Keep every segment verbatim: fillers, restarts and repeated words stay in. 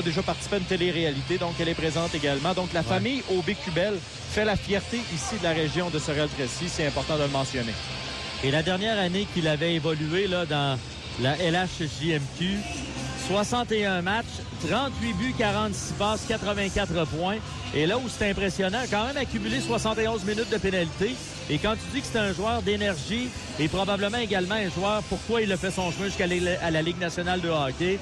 déjà participé à une télé-réalité, donc elle est présente également. Donc la ouais. famille Aubé-Kubel fait la fierté ici de la région de Sorel-Tracy. C'est important de le mentionner. Et la dernière année qu'il avait évolué là, dans la L H J M Q, soixante et un matchs, trente-huit buts, quarante-six passes, quatre-vingt-quatre points. Et là où c'est impressionnant, quand même accumulé soixante et onze minutes de pénalité. Et quand tu dis que c'est un joueur d'énergie et probablement également un joueur, pourquoi il a fait son chemin jusqu'à la, la Ligue nationale de hockey,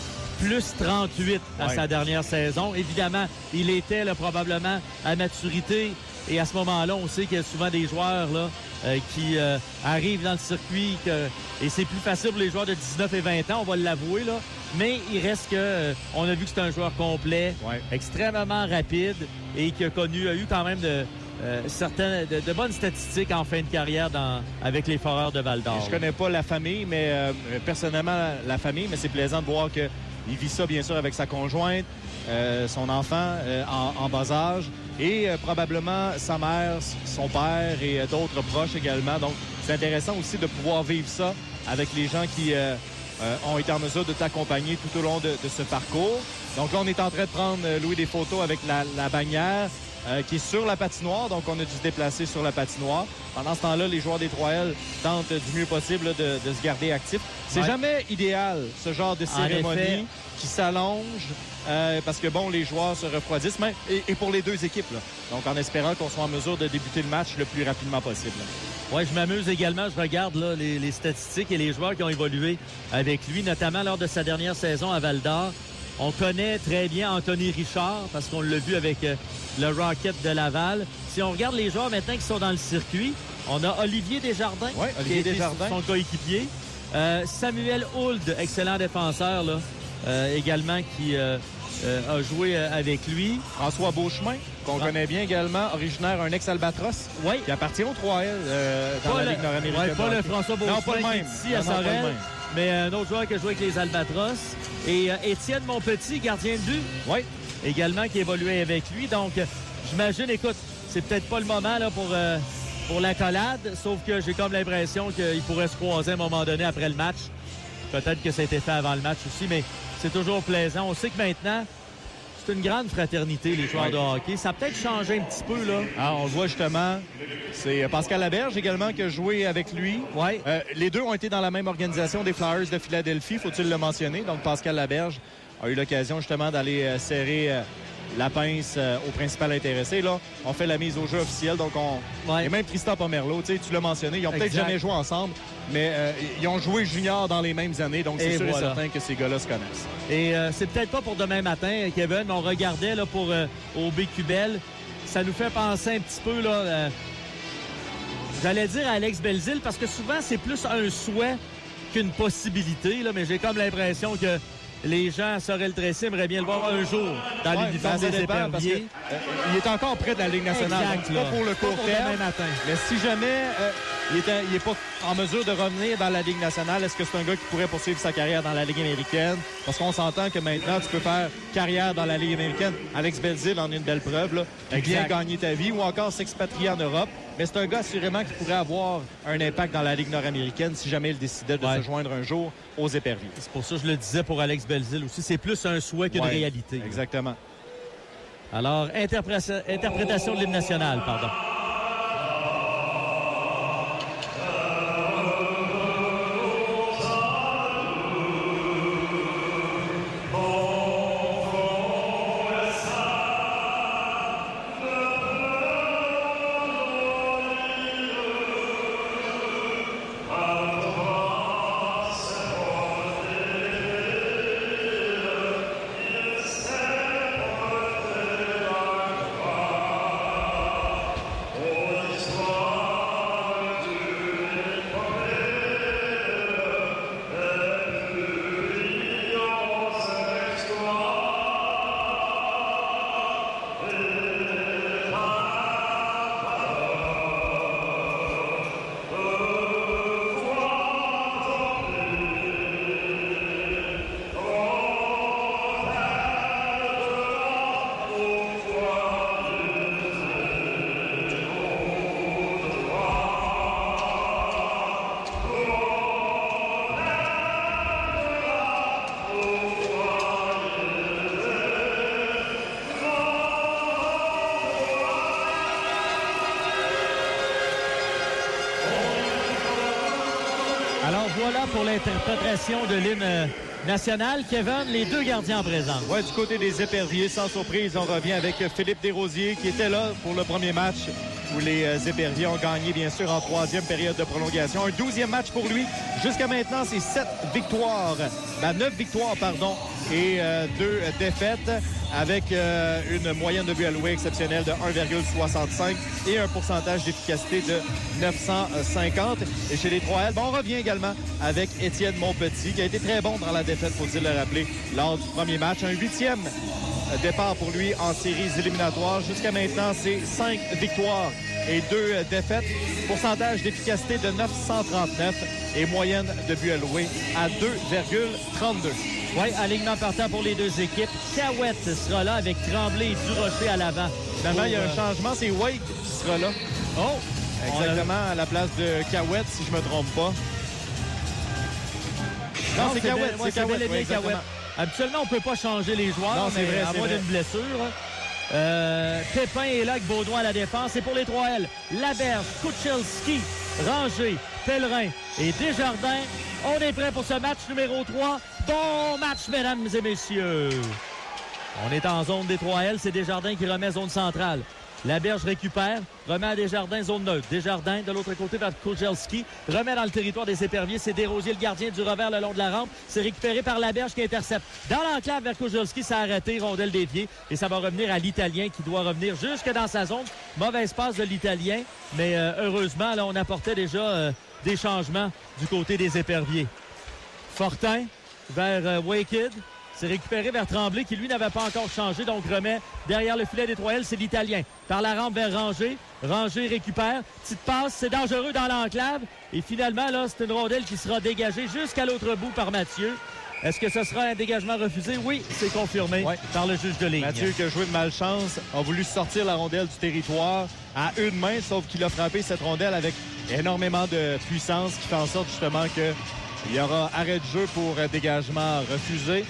plus trente-huit à ouais. sa dernière saison. Évidemment, il était là, probablement à maturité. Et à ce moment-là, on sait qu'il y a souvent des joueurs là, euh, qui euh, arrivent dans le circuit que, et c'est plus facile pour les joueurs de dix-neuf et vingt ans, on va l'avouer, là. Mais il reste que euh, on a vu que c'est un joueur complet, ouais. extrêmement rapide et qui a connu, a eu quand même de, euh, certaines, de, de bonnes statistiques en fin de carrière dans, avec les Foreurs de Val-d'Or. Je connais pas la famille, mais euh, personnellement la famille, mais c'est plaisant de voir que il vit ça bien sûr avec sa conjointe, euh, son enfant euh, en, en bas âge et euh, probablement sa mère, son père et euh, d'autres proches également. Donc c'est intéressant aussi de pouvoir vivre ça avec les gens qui euh, euh, ont été en mesure de t'accompagner tout au long de, de ce parcours. Donc là, on est en train de prendre, euh, Louis, des photos avec la, la bannière euh, qui est sur la patinoire. Donc on a dû se déplacer sur la patinoire. Pendant ce temps-là, les joueurs des trois L tentent du mieux possible là, de, de se garder actifs. C'est ouais. jamais idéal, ce genre de cérémonie qui s'allonge euh, parce que, bon, les joueurs se refroidissent, mais, et, et pour les deux équipes. Là. Donc, en espérant qu'on soit en mesure de débuter le match le plus rapidement possible. Oui, je m'amuse également. Je regarde là, les, les statistiques et les joueurs qui ont évolué avec lui, notamment lors de sa dernière saison à Val-d'Or. On connaît très bien Anthony Richard parce qu'on l'a vu avec euh, le Rocket de Laval. Si on regarde les joueurs maintenant qui sont dans le circuit, on a Olivier Desjardins, ouais, Olivier qui est Desjardins. son coéquipier. Euh, Samuel Hould, excellent défenseur, là, euh, également, qui euh, euh, a joué euh, avec lui. François Beauchemin, qu'on ah. connaît bien également, originaire, un ex-Albatros, oui. qui appartient aux trois L euh, dans pas la le, Ligue nord-américaine. Ouais, pas le François Beauchemin non, pas le même. Qui est ici non, à Sorel, mais un autre joueur qui a joué avec les Albatros. Et euh, Étienne Monpetit, gardien de but, oui. également, qui évoluait avec lui. Donc, euh, j'imagine, écoute, c'est peut-être pas le moment là pour... Euh, pour l'accolade, sauf que j'ai comme l'impression qu'il pourrait se croiser à un moment donné après le match. Peut-être que ça a été fait avant le match aussi, mais c'est toujours plaisant. On sait que maintenant, c'est une grande fraternité, les joueurs ouais. de hockey. Ça a peut-être changé un petit peu, là. Ah, on le voit justement. C'est Pascal Laberge également qui a joué avec lui. Ouais. Euh, les deux ont été dans la même organisation des Flyers de Philadelphie, faut-il le mentionner. Donc, Pascal Laberge a eu l'occasion justement d'aller euh, serrer... Euh, la pince euh, au principal intéressé. Là, on fait la mise au jeu officielle. Donc, on... Ouais. Et même Tristan Pomerleau, tu l'as mentionné, ils ont peut-être jamais joué ensemble, mais euh, ils ont joué junior dans les mêmes années. Donc, c'est et sûr voilà. et certain que ces gars-là se connaissent. Et euh, c'est peut-être pas pour demain matin, Kevin, mais on regardait là, pour euh, Aubé-Kubel. Ça nous fait penser un petit peu, là, euh, j'allais dire à Alex Belzile, parce que souvent, c'est plus un souhait qu'une possibilité. Là, mais j'ai comme l'impression que les gens à Sorel-Tracy aimeraient bien le voir un jour dans ouais, l'uniforme des Éperviers. Euh, il est encore près de la Ligue nationale. Exact, donc, pas pour le court terme. Matin. Mais si jamais euh, il n'est pas en mesure de revenir dans la Ligue nationale, est-ce que c'est un gars qui pourrait poursuivre sa carrière dans la Ligue américaine? Parce qu'on s'entend que maintenant, tu peux faire carrière dans la Ligue américaine. Alex Belzile en est une belle preuve. Là. Bien gagner ta vie ou encore s'expatrier en Europe. Mais c'est un gars assurément qui pourrait avoir un impact dans la Ligue nord-américaine si jamais il décidait de ouais. se joindre un jour aux Éperviers. C'est pour ça que je le disais pour Alex Belzile aussi. C'est plus un souhait qu'une ouais, réalité. Exactement. Alors, interpré- interprétation de l'hymne national, pardon. sera là pour l'interprétation de l'hymne national. Kevin, les deux gardiens en présence. Oui, du côté des Éperviers, sans surprise, on revient avec Philippe Desrosiers qui était là pour le premier match où les euh, Éperviers ont gagné, bien sûr, en troisième période de prolongation. Un douzième match pour lui. Jusqu'à maintenant, c'est sept victoires. Ben, neuf victoires, pardon, et euh, deux défaites avec euh, une moyenne de buts alloués exceptionnelle de un virgule soixante-cinq et un pourcentage d'efficacité de neuf cent cinquante. Et chez les trois L, ben, on revient également avec Étienne Montpetit, qui a été très bon dans la défaite, faut-il le rappeler, lors du premier match. Un huitième départ pour lui en séries éliminatoires. Jusqu'à maintenant, c'est cinq victoires et deux défaites. Pourcentage d'efficacité de neuf cent trente-neuf et moyenne de buts alloués à deux virgule trente-deux. Oui, alignement partant pour les deux équipes. Cahouette sera là avec Tremblay et Durocher à l'avant. Finalement, il y a un changement. C'est Wade qui sera là. Oh! Exactement, à la place de Cahouette, si je ne me trompe pas. Non, non c'est Cahouette. C'est Cahouette. Oui, Cahouette. Habituellement, on ne peut pas changer les joueurs. Non, c'est vrai, à moins d'une blessure. Euh, Pépin est là avec Baudouin à la défense. Et pour les trois L, Laberge, Kuchelski, Ranger, Pellerin et Desjardins. On est prêt pour ce match numéro trois. Bon match, mesdames et messieurs. On est en zone des trois L. C'est Desjardins qui remet zone centrale. Laberge récupère, remet à Desjardins, zone neutre. Desjardins, de l'autre côté, vers Kuchelski, remet dans le territoire des Éperviers. C'est Desrosiers, le gardien du revers le long de la rampe. C'est récupéré par Laberge qui intercepte. Dans l'enclave vers Kuchelski, ça a arrêté, rondelle déviée. Et ça va revenir à l'Italien qui doit revenir jusque dans sa zone. Mauvaise passe de l'Italien, mais euh, heureusement, là, on apportait déjà euh, des changements du côté des Éperviers. Fortin vers euh, Waked. C'est récupéré vers Tremblay qui, lui, n'avait pas encore changé. Donc, remet derrière le filet des trois L, c'est l'Italien. Par la rampe vers Ranger. Ranger récupère. Petite passe, c'est dangereux dans l'enclave. Et finalement, là, c'est une rondelle qui sera dégagée jusqu'à l'autre bout par Mathieu. Est-ce que ce sera un dégagement refusé? Oui, c'est confirmé ouais. par le juge de ligne. Mathieu, qui a joué de malchance, a voulu sortir la rondelle du territoire à une main, sauf qu'il a frappé cette rondelle avec énormément de puissance, qui fait en sorte justement qu'il y aura arrêt de jeu pour dégagement refusé.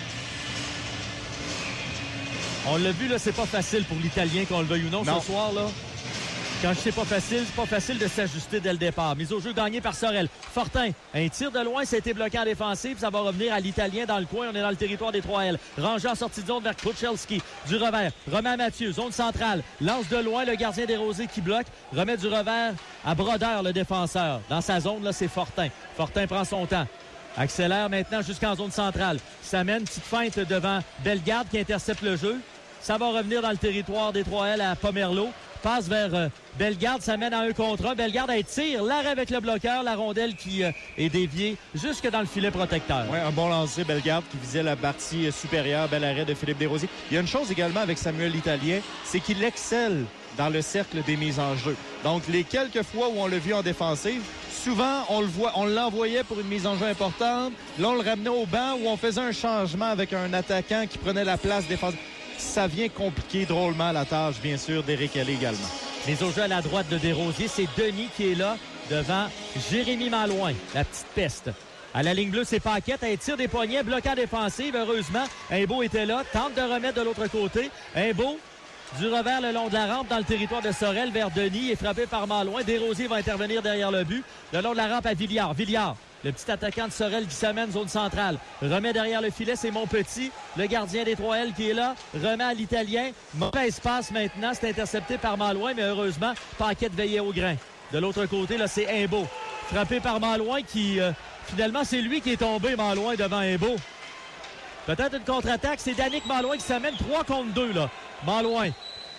On l'a vu, là, c'est pas facile pour l'Italien, qu'on le veuille ou non, non. ce soir, là. Quand je sais pas facile, c'est pas facile de s'ajuster dès le départ. Mise au jeu gagnée par Sorel. Fortin, un tir de loin, ça a été bloqué en défensive. Ça va revenir à l'Italien dans le coin. On est dans le territoire des trois L. Rangé en sortie de zone vers Kuchelski. Du revers, remet à Mathieu, zone centrale. Lance de loin, le gardien des Rosés qui bloque. Remet du revers à Brodeur, le défenseur. Dans sa zone, là, c'est Fortin. Fortin prend son temps. Accélère maintenant jusqu'en zone centrale. Ça mène, petite feinte devant Bellegarde qui intercepte le jeu. Ça va revenir dans le territoire des trois L à Pomerleau. Passe vers euh, Bellegarde, ça mène à un contre un. Bellegarde elle tire, l'arrêt avec le bloqueur, la rondelle qui euh, est déviée jusque dans le filet protecteur. Oui, un bon lancer, Bellegarde qui visait la partie supérieure, bel arrêt de Philippe Desrosiers. Il y a une chose également avec Samuel l'Italien, c'est qu'il excelle dans le cercle des mises en jeu. Donc, les quelques fois où on l'a vu en défensive, souvent, on le voit, on l'envoyait pour une mise en jeu importante. Là, on le ramenait au banc où on faisait un changement avec un attaquant qui prenait la place défensive. Ça vient compliquer drôlement la tâche, bien sûr, d'Éric Allé également. Mais au jeu à la droite de Desrosiers, c'est Denis qui est là devant Jérémy Malouin, la petite peste. À la ligne bleue, c'est Paquette. Elle tire des poignets, bloquant défensive. Heureusement, Imbeau était là, tente de remettre de l'autre côté. Imbeau, du revers le long de la rampe dans le territoire de Sorel vers Denis, est frappé par Malouin. Desrosiers va intervenir derrière le but. Le long de la rampe à Villiard. Villiard. Le petit attaquant de Sorel qui s'amène zone centrale. Remet derrière le filet, c'est Montpetit. Le gardien des trois L qui est là. Remet à l'Italien. Mauvaise passe maintenant. C'est intercepté par Malouin, mais heureusement, Paquette veillait au grain. De l'autre côté, là, c'est Imbeau. Frappé par Malouin qui, euh, finalement, c'est lui qui est tombé, Malouin, devant Imbeau. Peut-être une contre-attaque. C'est Danick Malouin qui s'amène trois contre deux, là. Malouin.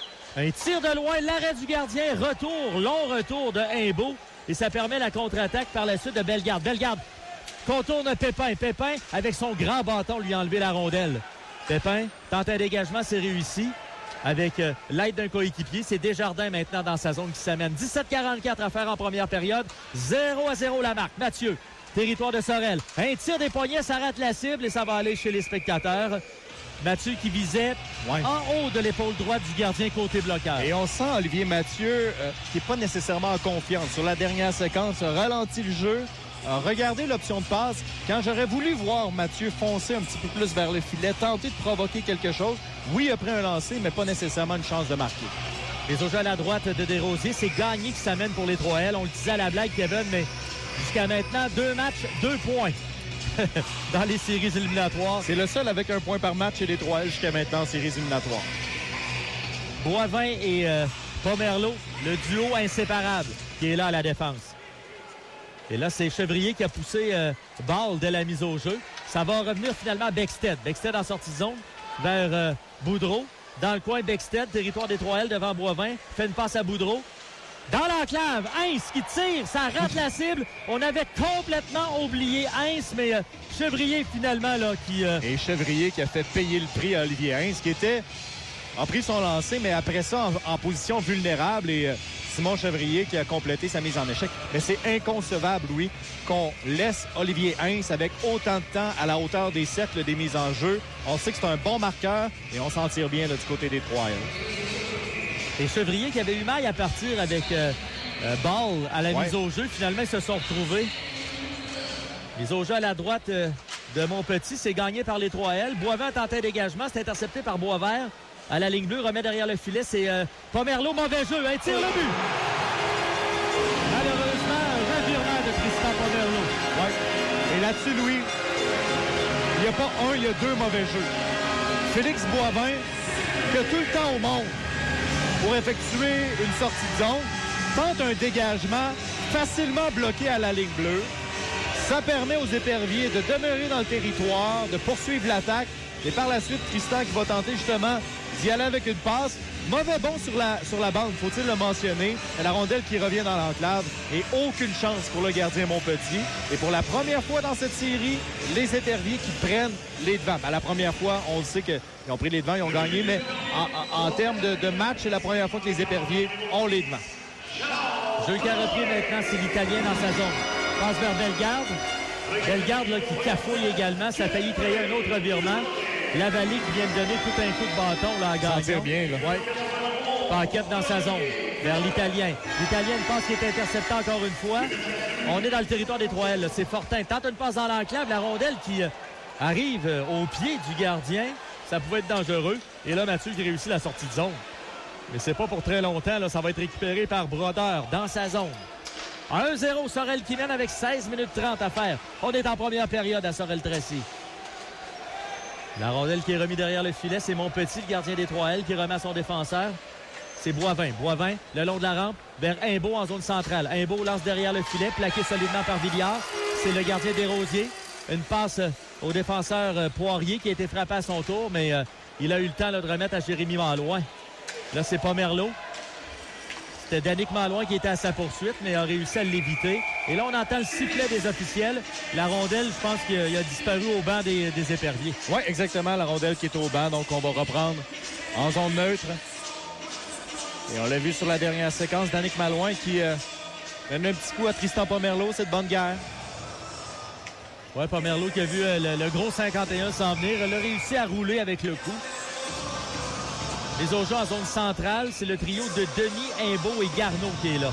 Un tir de loin. L'arrêt du gardien. Retour. Long retour de Imbeau. Et ça permet la contre-attaque par la suite de Bellegarde. Bellegarde contourne Pépin. Pépin, avec son grand bâton, lui a enlevé la rondelle. Pépin tente un dégagement, c'est réussi. Avec euh, l'aide d'un coéquipier. C'est Desjardins maintenant dans sa zone qui s'amène. dix-sept quarante-quatre à faire en première période. zéro à zéro la marque. Mathieu, territoire de Sorel. Un tir des poignets, ça rate la cible et ça va aller chez les spectateurs. Mathieu qui visait ouais. en haut de l'épaule droite du gardien côté bloqueur. Et on sent Olivier Mathieu euh, qui n'est pas nécessairement en confiance. Sur la dernière séquence, a ralenti le jeu, a regardé l'option de passe. Quand j'aurais voulu voir Mathieu foncer un petit peu plus vers le filet, tenter de provoquer quelque chose, oui, il a pris un lancer, mais pas nécessairement une chance de marquer. Les autres à la droite de Desrosiers, c'est Gagné qui s'amène pour les trois L. On le disait à la blague, Kevin, mais Jusqu'à maintenant, deux matchs, deux points dans les séries éliminatoires. C'est le seul avec un point par match chez les trois L jusqu'à maintenant en séries éliminatoires. Boivin et euh, Pomerleau, le duo inséparable qui est là à la défense. Et là, c'est Chevrier qui a poussé euh, Ball dès la mise au jeu. Ça va revenir finalement à Bexted. Bexted en sortie de zone vers euh, Boudreau. Dans le coin, Bexted, territoire des trois L devant Boivin. Fait une passe à Boudreau. Dans l'enclave, Hintz qui tire, ça rate la cible. On avait complètement oublié Hintz, mais euh, Chevrier finalement là qui... Euh... Et Chevrier qui a fait payer le prix à Olivier Hintz qui était... a pris son lancer, mais après ça, en, en position vulnérable. Et euh, Simon Chevrier qui a complété sa mise en échec. Mais c'est inconcevable, oui, qu'on laisse Olivier Hintz avec autant de temps à la hauteur des cercles des mises en jeu. On sait que c'est un bon marqueur et on s'en tire bien là, du côté des trois L. Et Chevrier qui avait eu mal à partir avec euh, euh, Ball à la ouais. mise au jeu. Finalement, ils se sont retrouvés. Mise au jeu à la droite euh, de Montpetit. C'est gagné par les trois L. Boivin tentait un dégagement. C'est intercepté par Boisvert. À la ligne bleue, remet derrière le filet. C'est euh, Pomerleau, mauvais jeu. Un tir le but. Malheureusement, un revirement de Tristan Pomerleau. Ouais. Et là-dessus, Louis, il n'y a pas un, il y a deux mauvais jeux. Félix Boivin, qui a tout le temps au monde pour effectuer une sortie de zone, tente un dégagement facilement bloqué à la ligne bleue. Ça permet aux éperviers de demeurer dans le territoire, de poursuivre l'attaque. Et par la suite, Tristan qui va tenter justement d'y aller avec une passe. Mauvais bond sur la, sur la bande, faut-il le mentionner. La rondelle qui revient dans l'enclave et aucune chance pour le gardien Montpetit. Et pour la première fois dans cette série, les éperviers qui prennent les devants. Ben, la première fois, on le sait qu'ils ont pris les devants, ils ont gagné, mais en, en, en termes de, de match, c'est la première fois que les éperviers ont les devants. Jeu qui a repris maintenant, c'est l'Italien dans sa zone. Passe vers Bellegarde. Bellegarde là, qui cafouille également. Ça a failli créer un autre revirement. Lavallée qui vient de donner tout un coup de bâton là, à Gagnon. Ça tire bien, là. Ouais. Paquette dans sa zone, vers l'Italien. L'Italien, une passe qui est interceptée encore une fois. On est dans le territoire des trois L. C'est Fortin. Tente une passe dans l'enclave. La rondelle qui euh, arrive euh, au pied du gardien. Ça pouvait être dangereux. Et là, Mathieu qui réussit la sortie de zone. Mais c'est pas pour très longtemps. Là. Ça va être récupéré par Brodeur dans sa zone. un zéro, Sorel qui mène avec seize minutes trente à faire. On est en première période à Sorel-Tracy. La rondelle qui est remise derrière le filet, c'est Montpetit, le gardien des trois L, qui remet à son défenseur. C'est Boivin. Boivin, le long de la rampe, vers Imbeau en zone centrale. Imbeau lance derrière le filet, plaqué solidement par Villiard. C'est le gardien des Rosiers. Une passe au défenseur euh, Poirier qui a été frappé à son tour, mais euh, il a eu le temps là, de remettre à Jérémy Malouin. Là, c'est Pomerleau. C'était Danick Malouin qui était à sa poursuite, mais a réussi à l'éviter. Et là, on entend le sifflet des officiels. La rondelle, je pense qu'il a, il a disparu au banc des, des éperviers. Oui, exactement, la rondelle qui est au banc. Donc, on va reprendre en zone neutre. Et on l'a vu sur la dernière séquence, Danick Malouin qui euh, donne un petit coup à Tristan Pomerleau. C'est de bonne guerre. Oui, Pomerleau qui a vu euh, le, le gros cinquante et un s'en venir. Elle a réussi à rouler avec le coup. Les autres jeux en zone centrale, c'est le trio de Denis, Imbeau et Garneau qui est là.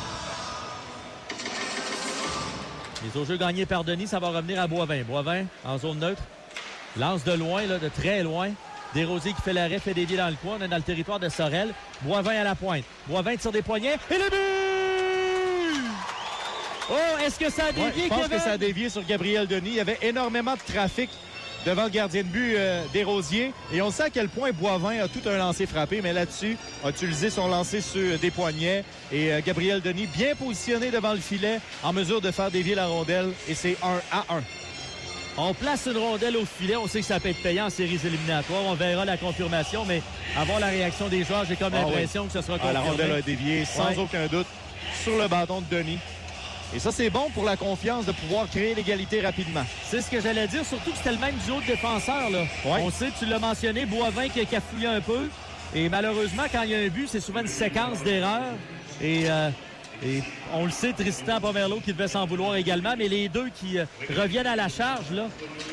Les autres jeux gagnés par Denis, ça va revenir à Boivin. Boivin en zone neutre. Lance de loin, là, de très loin. Desrosiers qui fait l'arrêt, fait dévier dans le coin. On est dans le territoire de Sorel. Boivin à la pointe. Boivin tire des poignets. Et le but! Oh, est-ce que ça a dévié, ouais, je pense Kevin? que ça a dévié sur Gabriel Denis. Il y avait énormément de trafic devant le gardien de but euh, Desrosiers. Et on sait à quel point Boivin a tout un lancer frappé, mais là-dessus, a utilisé son lancer sur des poignets. Et euh, Gabriel Denis, bien positionné devant le filet, en mesure de faire dévier la rondelle. Et c'est un à un. On place une rondelle au filet. On sait que ça peut être payant en séries éliminatoires. On verra la confirmation, mais avant la réaction des joueurs, j'ai comme ah, l'impression oui. que ce sera confirmé. Ah, la rondelle a dévié sans ouais. aucun doute sur le bâton de Denis. Et ça, c'est bon pour la confiance de pouvoir créer l'égalité rapidement. C'est ce que j'allais dire, surtout que c'était le même duo de défenseurs. Là. Ouais. On sait, tu l'as mentionné, Boivin qui a cafouillé un peu. Et malheureusement, quand il y a un but, c'est souvent une séquence d'erreurs. Et, euh, et on le sait, Tristan Pomerleau qui devait s'en vouloir également, mais les deux qui euh, reviennent à la charge, là.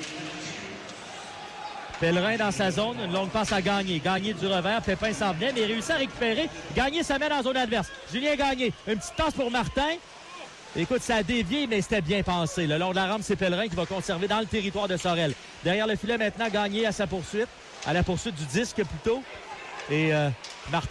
Pellerin dans sa zone, une longue passe à Gagné. Gagné du revers, Pépin s'en venait, mais il réussit à récupérer. Gagné se met dans la zone adverse. Julien Gagné, une petite tasse pour Martin. Écoute, ça a dévié, mais c'était bien pensé. Le long de la rampe, c'est Pellerin qui va conserver dans le territoire de Sorel. Derrière le filet, maintenant, Gagné à sa poursuite, à la poursuite du disque plutôt. Et euh,